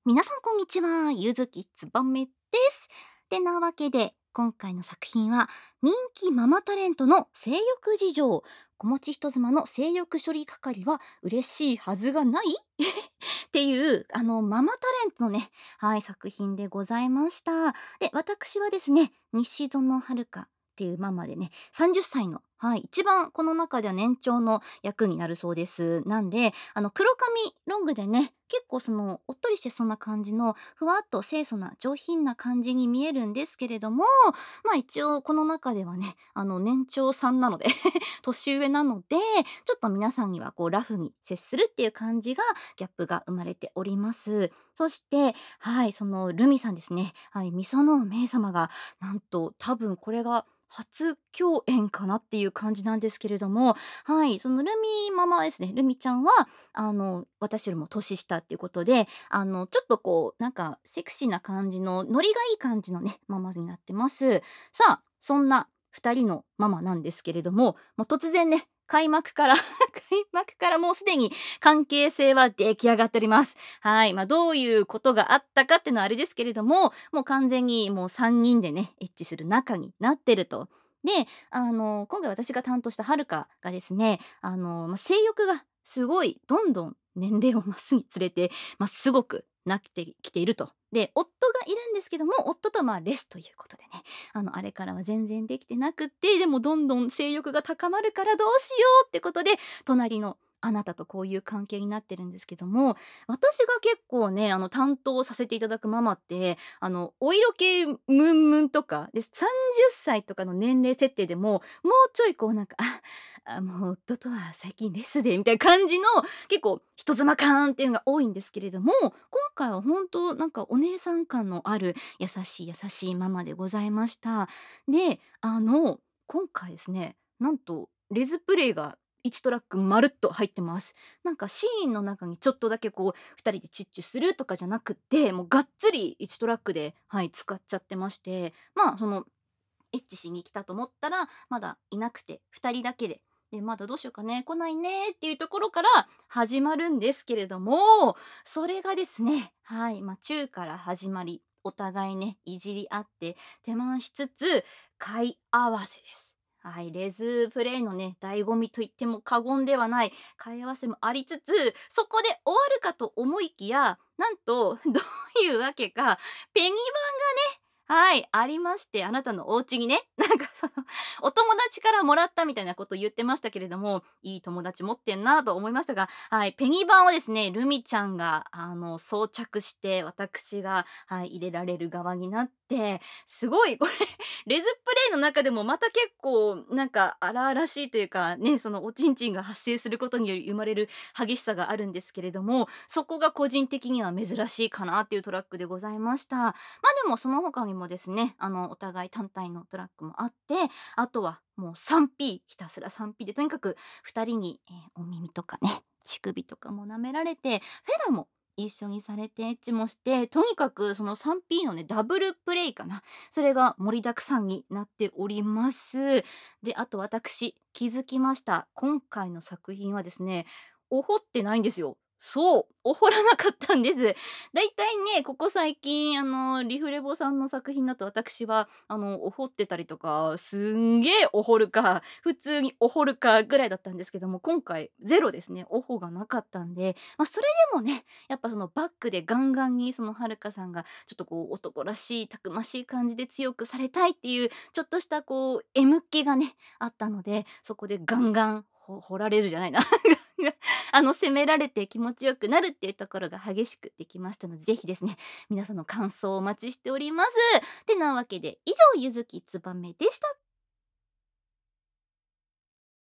皆さんこんにちは、ゆずきつばめです。てなわけで今回の作品は人気ママタレントの性欲事情、子持ち人妻の性欲処理係は嬉しいはずがないっていうママタレントのね、はい、作品でございました。で、私はですね、西園遥っていうママでね、30歳の、はい、一番この中では年長の役になるそうです。なんで、黒髪ロングでね、結構そのおっとりしてそうな感じのふわっと清楚な上品な感じに見えるんですけれども、まあ一応この中ではね、年長さんなので年上なので、ちょっと皆さんにはこうラフに接するっていう感じがギャップが生まれております。そして、はい、そのルミさんですね、はい、みそのお姉様がなんと多分これが初共演かなっていう感じなんですけれども、はい、そのルミママですね、ルミちゃんは私よりも年下っていうことで、ちょっとこうなんかセクシーな感じのノリがいい感じのね、ママになってます。さあ、そんな2人のママなんですけれども、もう突然ね、開幕から開幕からもうすでに関係性は出来上がっております。はい。どういうことがあったかっていうのはあれですけれども、もう完全にもう3人でね、エッチする仲になってると。で、今回私が担当したはるかがですね、性欲がすごいどんどん年齢を増すにつれて、すごくなってきていると。で、夫がいるんですけども、夫とレスということでね、あれからは全然できてなくって、でもどんどん性欲が高まるからどうしようってことで、隣のあなたとこういう関係になってるんですけども、私が結構ね、担当させていただくママって、お色気ムンムンとか、で、30歳とかの年齢設定でも、もうちょいこうなんか、もう夫とは最近レスでみたいな感じの、結構人妻感っていうのが多いんですけれども、今回は本当なんかお姉さん感のある優しい優しいママでございました。で、今回ですね、なんとレズプレイが1トラックまるっと入ってます。なんかシーンの中にちょっとだけこう2人でチッチするとかじゃなくって、もうがっつり1トラックで、はい、使っちゃってまして、そのエッチしに来たと思ったら、まだいなくて2人だけで、で、まだどうしようかね、来ないねっていうところから始まるんですけれども、それがですね、はい、チューから始まり、お互いね、いじり合って手間しつつ、買い合わせです。はい、レズプレイのね、醍醐味と言っても過言ではない買い合わせもありつつ、そこで終わるかと思いきや、なんと、どういうわけか、ペギバンはい、ありまして、あなたのお家にね、なんかその、お友達からもらったみたいなことを言ってましたけれども、いい友達持ってんなと思いましたが、はい、ペニバンをですね、ルミちゃんが、装着して、私が、はい、入れられる側になって、すごいこれ、レズプレイの中でもまた結構、なんか荒々しいというか、ね、そのおちんちんが発生することにより生まれる激しさがあるんですけれども、そこが個人的には珍しいかなっていうトラックでございました。でもその他にもですね、お互い単体のトラックもあって、あとはもう 3P、ひたすら 3P でとにかく2人に、お耳とかね、乳首とかも舐められて、フェラも一緒にされてエッチもして、とにかくその 3P のね、ダブルプレイかな。それが盛りだくさんになっております。で、あと私気づきました。今回の作品はですね、おほってないんですよ。そう、おほらなかったんです。だいたいね、ここ最近、リフレボさんの作品だと私は、お掘ってたりとか、すんげえお掘るか、普通にお掘るかぐらいだったんですけども、今回ゼロですね。おほがなかったんで、それでもね、やっぱそのバックでガンガンにそのはるかさんがちょっとこう男らしい、たくましい感じで強くされたいっていう、ちょっとしたこう、M 気がね、あったので、そこでガンガン掘られるじゃないな。責められて気持ちよくなるっていうところが激しくできましたので、ぜひですね、皆さんの感想をお待ちしております。てなわけで、以上、ゆずきつばめでした。